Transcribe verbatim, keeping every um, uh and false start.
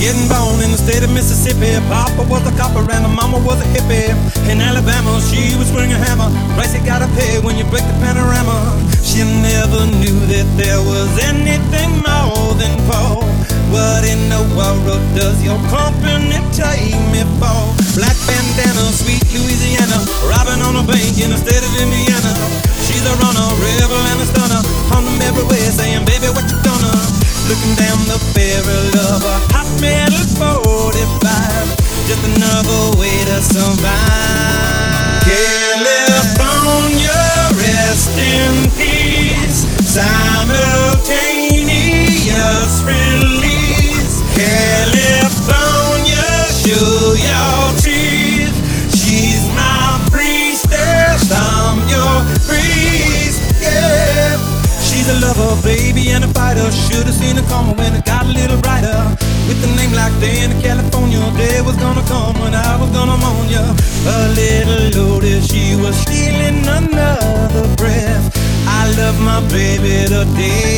Getting born in the state of Mississippi. Papa was a copper and her mama was a hippie. In Alabama, she was swinging a hammer. Price you gotta pay when you break the panorama. She never knew that there was anything more than Paul. What in the world does your company take me for? Black bandana, sweet Louisiana, robbing on a bank in the state of Indiana. She's a runner, rebel and a stunner, on them everywhere saying, baby, what you gonna? Looking down the barrel of a hot metal forty-five, just another way to survive. California, rest in peace. Simultaneous release. California, show your teeth. She's my priestess, I'm your priest, yeah. She's a lover, baby, and a fighter. Should've seen her coming when it got a little brighter. With a name like Dan in California, day was gonna come when I was gonna moan ya. A little loaded, she was stealing another breath. I love my baby today.